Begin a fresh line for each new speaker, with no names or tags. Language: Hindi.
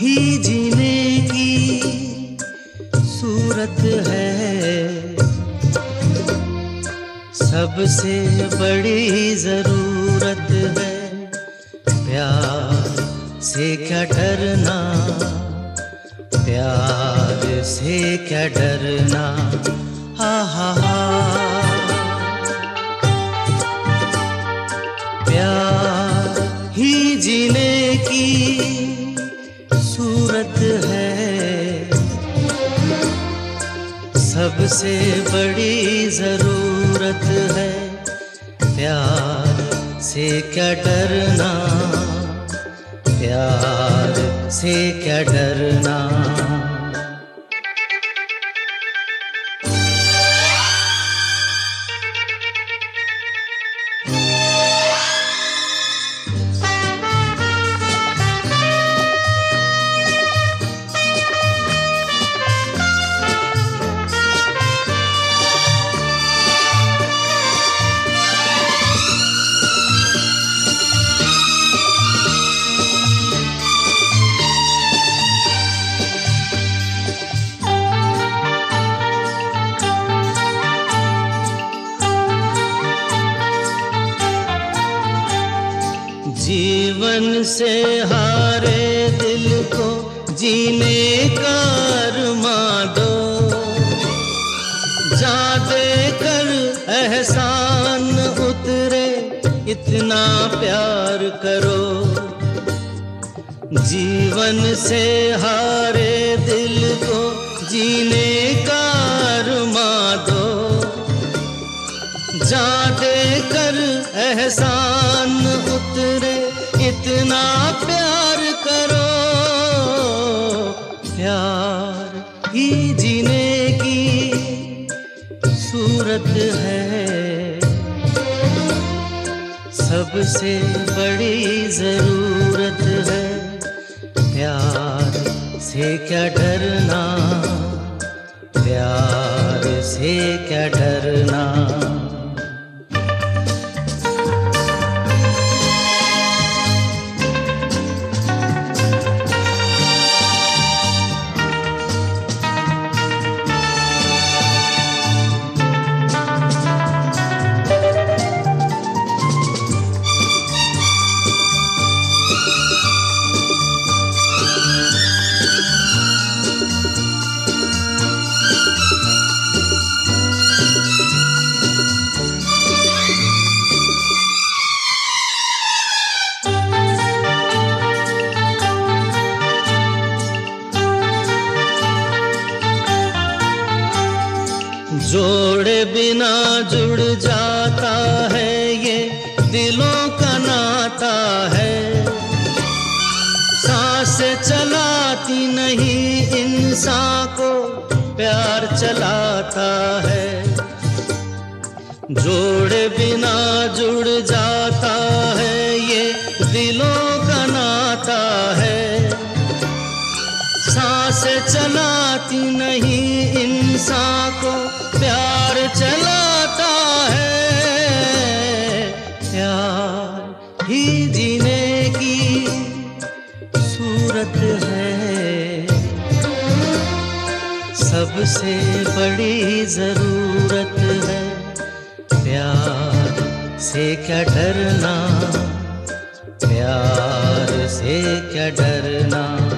ही जीने की सूरत है, सबसे बड़ी जरूरत है। प्यार से क्या डरना, प्यार से क्या डरना, हा हा हा। प्यार ही जीने की सूरत है, सबसे बड़ी जरूरत है। प्यार से क्या डरना, प्यार से क्या डरना। जीवन से हारे दिल को जीने का अरमां दो, जा दे कर एहसान उतरे इतना प्यार करो। जीवन से हारे दिल को जीने का अरमां दो, जा दे कर एहसान उतरे इतना प्यार करो। प्यार ही जीने की सूरत है, सबसे बड़ी जरूरत है। प्यार से क्या डरना, प्यार से क्या डरना। जोड़े बिना जुड़ जाता है, ये दिलों का नाता है। सांसें चलाती नहीं इंसान को प्यार चलाता है। जोड़े बिना जुड़ जाता है, ये दिलों का नाता है। सांसें चलाती नहीं इंसान को प्यार चलाता है। प्यार ही जीने की सूरत है, सबसे बड़ी जरूरत है। प्यार से क्या डरना, प्यार से क्या डरना।